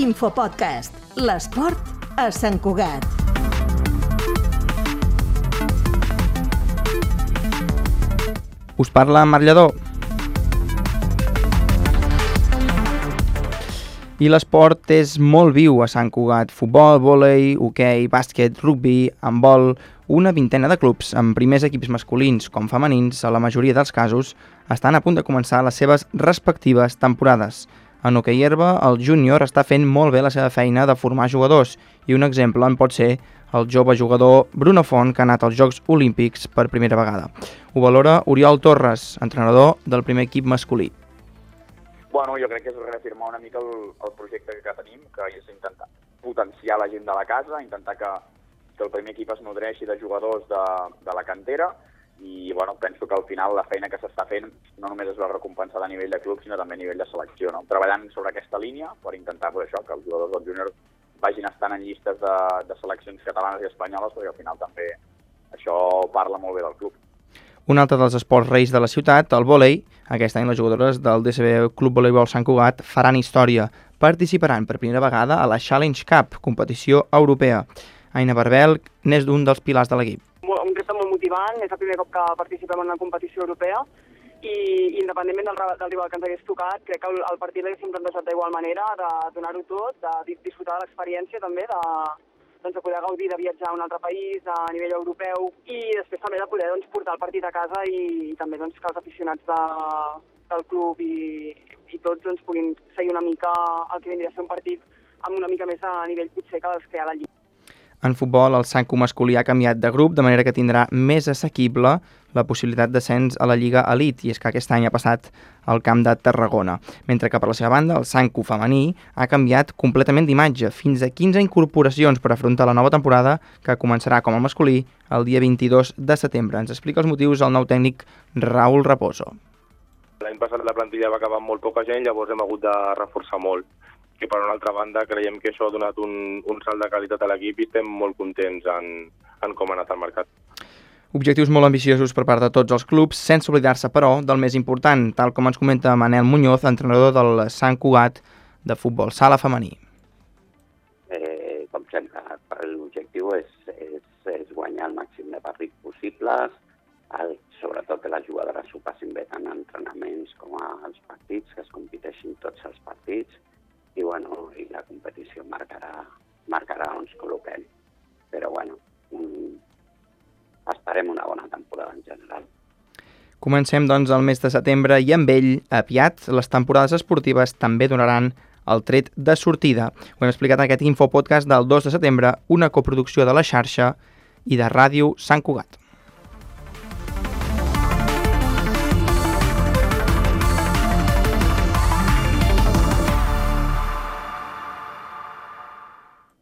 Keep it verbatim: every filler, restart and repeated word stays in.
Infopodcast, l'esport a Sant Cugat. Us parla Marc Lledó. I l'esport és molt viu a Sant Cugat. Futbol, vòlei, hoquei, bàsquet, rugbi, handbol... Una vintena de clubs amb primers equips masculins com femenins, a la majoria dels casos, estan a punt de començar les seves respectives temporades. En hoquei herba, el júnior està fent molt bé la seva feina de formar jugadors i un exemple en pot ser el jove jugador Bruno Font, que ha anat als Jocs Olímpics per primera vegada. Ho valora Oriol Torres, entrenador del primer equip masculí. Bueno, jo crec que és reafirmar una mica el, el projecte que tenim, que és intentar potenciar la gent de la casa, intentar que, que el primer equip es nodreixi de jugadors de, de la cantera i bueno, penso que al final la feina que s'està fent no només es va recompensar a nivell de club, sinó també a nivell de selecció, no? Treballant sobre aquesta línia per intentar pues, això, que els jugadors del júnior vagin estant en llistes de, de seleccions catalanes i espanyoles, perquè al final també això parla molt bé del club. Un altre dels esports reis de la ciutat, el vòlei. Aquest any les jugadores del D C B Club Voleibol Sant Cugat faran història. Participaran per primera vegada a la Challenge Cup, competició europea. Aina Barbel n'és d'un dels pilars de l'equip. Un repte molt motivant, és el primer cop que participem en una competició europea i independentment del, del rival que ens hagués tocat, crec que el, el partit l'haguéssim plantejat d'igual manera, de donar-ho tot, de disfrutar de l'experiència també, de, doncs, de poder gaudir de viatjar a un altre país a nivell europeu i després també de poder doncs, portar el partit a casa i, i també doncs, que els aficionats de, del club i, i tots doncs, puguin seguir una mica el que vindria a ser un partit amb una mica més a nivell potser que els que hi ha a la lliga. En futbol, el Sancu masculí ha canviat de grup, de manera que tindrà més assequible la possibilitat d'ascens a la Lliga Elite, i és que aquest any ha passat al camp de Tarragona. Mentre que per la seva banda, el Sancu femení ha canviat completament d'imatge, fins a quinze incorporacions per afrontar la nova temporada, que començarà com a masculí el dia vint-i-dos de setembre. Ens explica els motius el nou tècnic Raúl Raposo. L'any passat la plantilla va acabar amb molt poca gent, llavors hem hagut de reforçar molt. Que per una altra banda creiem que això ha donat un, un salt de qualitat a l'equip i estem molt contents en, en com ha anat el mercat. Objectius molt ambiciosos per part de tots els clubs, sense oblidar-se, però, del més important, tal com ens comenta Manel Muñoz, entrenador del Sant Cugat de futbol sala femení. Eh, com sempre, l'objectiu és, és, és guanyar el màxim de partits possibles, el, sobretot que les jugadores s'ho passin bé tant en entrenaments com als partits, que es competeixin tots els partits, i bueno, i la competició marcarà, marcarà on ens col·loquem. Però bueno, mm, esperem una bona temporada en general. Comencem doncs el mes de setembre i amb ell, aviat, les temporades esportives també donaran el tret de sortida. Ho hem explicat en aquest infopodcast del dos de setembre, una coproducció de la xarxa i de Ràdio Sant Cugat.